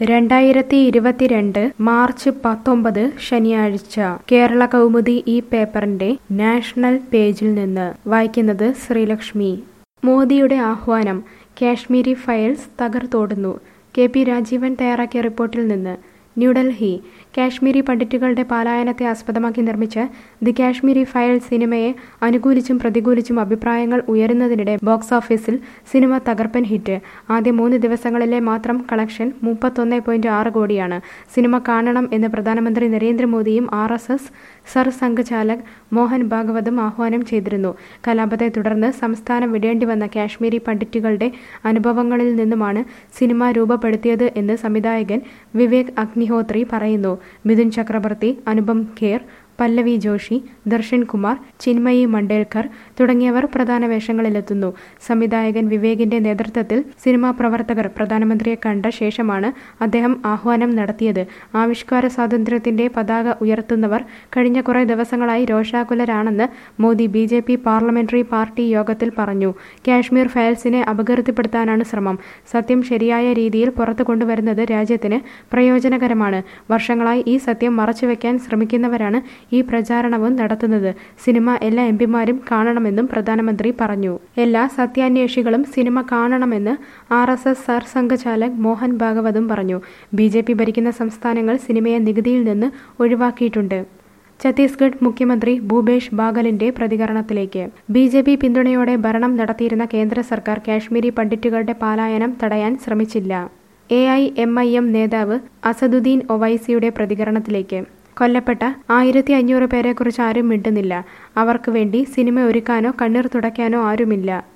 2022 March 19 ശനിയാഴ്ച കേരള കൗമുദി ഈ പേപ്പറിന്റെ നാഷണൽ പേജിൽ നിന്ന് വായിക്കുന്നത് ശ്രീലക്ഷ്മി. മോദിയുടെ ആഹ്വാനം, കാശ്മീരി ഫയൽസ് തകർത്തോടുന്നു. കെ.പി. രാജീവൻ തയ്യാറാക്കിയ റിപ്പോർട്ടിൽ നിന്ന്. ന്യൂഡൽഹി. കാശ്മീരി പണ്ഡിറ്റുകളുടെ പലായനത്തെ ആസ്പദമാക്കി നിർമ്മിച്ച ദി കാശ്മീരി ഫയൽ സിനിമയെ അനുകൂലിച്ചും പ്രതികൂലിച്ചും അഭിപ്രായങ്ങൾ ഉയരുന്നതിനിടെ ബോക്സ് ഓഫീസിൽ സിനിമ തകർപ്പൻ ഹിറ്റ്. ആദ്യ 3 ദിവസങ്ങളിലെ മാത്രം കളക്ഷൻ 31.6 കോടിയാണ്. സിനിമ കാണണം എന്ന് പ്രധാനമന്ത്രി നരേന്ദ്രമോദിയും RSS സർസംഘചാലക് മോഹൻ ഭാഗവതും ആഹ്വാനം ചെയ്തിരുന്നു. കലാപത്തെ തുടർന്ന് സംസ്ഥാനം വിടേണ്ടി വന്ന കാശ്മീരി പണ്ഡിറ്റുകളുടെ അനുഭവങ്ങളിൽ നിന്നുമാണ് സിനിമ രൂപപ്പെടുത്തിയത് എന്ന് സംവിധായകൻ വിവേക് അഗ്നിഹോത്രി പറയുന്നു. മിഥുൻ ചക്രവർത്തി, അനുപം ഖേർ, പല്ലവി ജോഷി, ദർശൻ കുമാർ, ചിന്മയി മണ്ടേൽക്കർ തുടങ്ങിയവർ പ്രധാന വേഷങ്ങളിലെത്തുന്നു. സംവിധായകൻ വിവേകിന്റെ നേതൃത്വത്തിൽ സിനിമാ പ്രവർത്തകർ പ്രധാനമന്ത്രിയെ കണ്ട ശേഷമാണ് അദ്ദേഹം ആഹ്വാനം നടത്തിയത്. ആവിഷ്കാര സ്വാതന്ത്ര്യത്തിന്റെ പതാക ഉയർത്തുന്നവർ കഴിഞ്ഞ കുറെ ദിവസങ്ങളായി രോഷാകുലരാണെന്ന് മോദി BJP പാർലമെന്ററി പാർട്ടി യോഗത്തിൽ പറഞ്ഞു. കാശ്മീർ ഫയൽസിനെ അപകീർത്തിപ്പെടുത്താനാണ് ശ്രമം. സത്യം ശരിയായ രീതിയിൽ പുറത്തു കൊണ്ടുവരുന്നത് രാജ്യത്തിന് പ്രയോജനകരമാണ്. വർഷങ്ങളായി ഈ സത്യം മറച്ചുവെക്കാൻ ശ്രമിക്കുന്നവരാണ് ഈ പ്രചാരണവും നടത്തുന്നത്. സിനിമ എല്ലാ എംപിമാരും കാണണമെന്നും പ്രധാനമന്ത്രി പറഞ്ഞു. എല്ലാ സത്യാന്വേഷികളും സിനിമ കാണണമെന്ന് RSS സർസംഘചാലക് മോഹൻ ഭാഗവതും പറഞ്ഞു. BJP ഭരിക്കുന്ന സംസ്ഥാനങ്ങൾ സിനിമയെ നികുതിയിൽ നിന്ന് ഒഴിവാക്കിയിട്ടുണ്ട്. ഛത്തീസ്ഗഡ് മുഖ്യമന്ത്രി ഭൂപേഷ് ബാഗലിന്റെ പ്രതികരണത്തിലേക്ക്. BJP പിന്തുണയോടെ ഭരണം നടത്തിയിരുന്ന കേന്ദ്ര സർക്കാർ കാശ്മീരി പണ്ഡിറ്റുകളുടെ പലായനം തടയാൻ ശ്രമിച്ചില്ല. AIMIM നേതാവ് അസദുദ്ദീൻ ഒവൈസിയുടെ പ്രതികരണത്തിലേക്ക്. കൊല്ലപ്പെട്ട 1500 പേരെക്കുറിച്ച് ആരും മിണ്ടുന്നില്ല. അവർക്ക് വേണ്ടി സിനിമ ഒരുക്കാനോ കണ്ണീർ തുടയ്ക്കാനോ ആരുമില്ല.